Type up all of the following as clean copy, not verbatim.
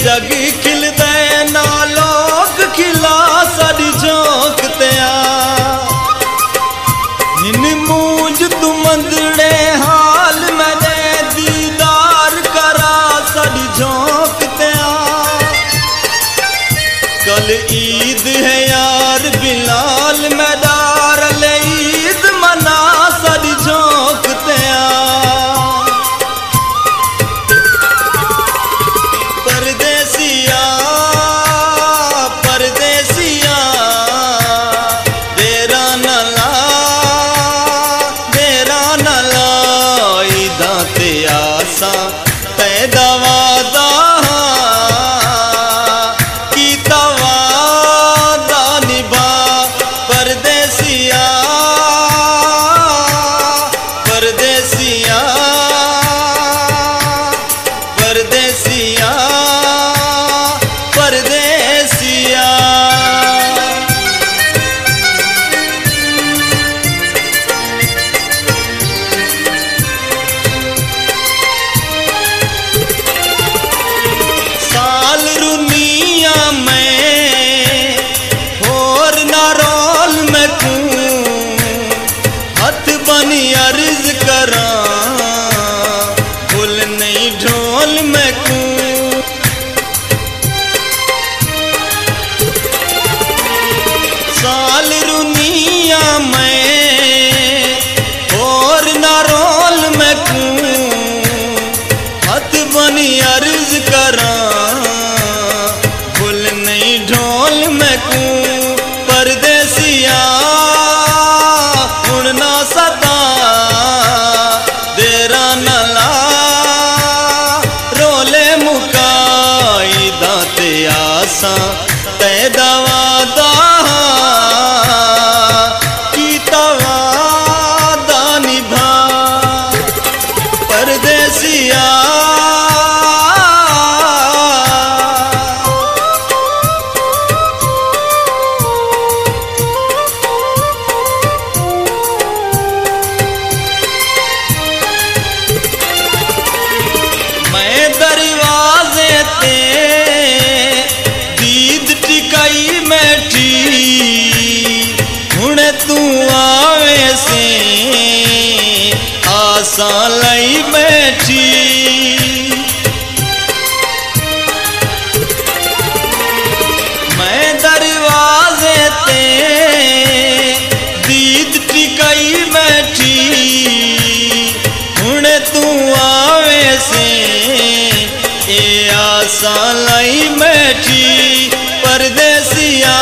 जग खिलदे ना लोग खिला साड़ी झोंकते निन मूंज तू मंदड़े हाल मेरे दीदार करा साड़ी झोंकते कल ईद है यार बिलाल मैदार ले ईद मना साड़ी झोंकते अर्ज करा फुल नहीं ढोल में कूं साल रुनिया में और ना रोल में कूं हथ बनी अर्ज करा फुल नहीं ढोल में कूं परदेसिया हुण ना सदा तै दवा की तवादा निभा परदेसिया मैं दरवाजे ते हुण तू आवे से आसा लाई बैठी मैं दरवाजे ते दीद टिकाई बैठी हुण तू आवे से ए आसा लाई बैठी परदेसिया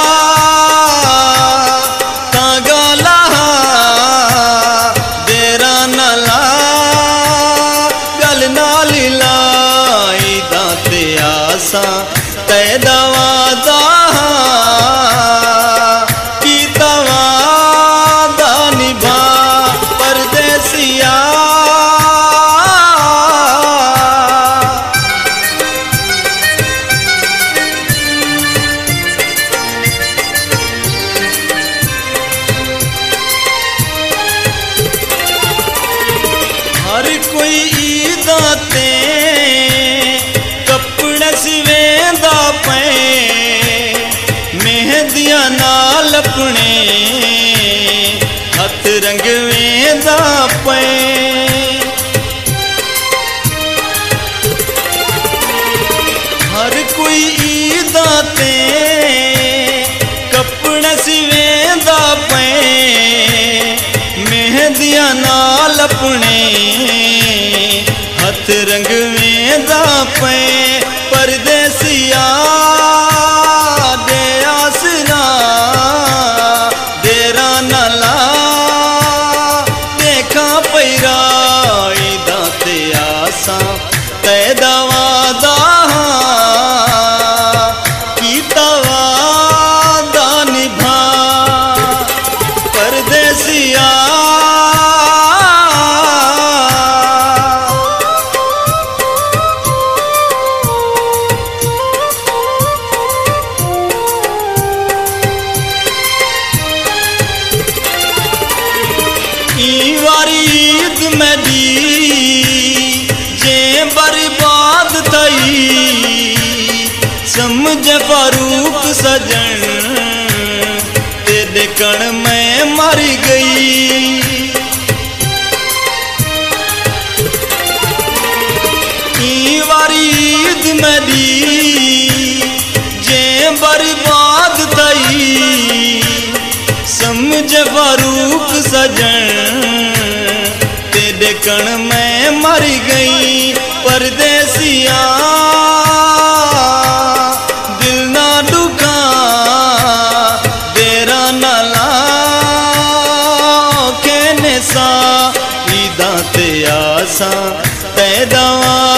तै दवा की तवादा निभा परदेसिया हर कोई ईदा ते सिवेंदा पे मेहंदियां नाल अपने हथ रंग वेंदा पे हर कोई ईदा ते कपड़े सिवेंदा पे मेहंदियां नाल अपने हथ रंग वेंदा पे परदेसिया दे आसरा देरा नला देखा पैरा ईदा ते आसा तै दवा की तवादा निभा परदेसिया ईद में दी जे बर्बाद थई समझ फारूक सजन तेरे कण मैं मर गई। वारी ईद मेरी जे बर्बाद थई समझ फारूक सजन तेरे कण मैं मर गई। परदेसिया दिल ना दुखा तेरा ना लाखे ने सा ईदा ते आसा तै दवा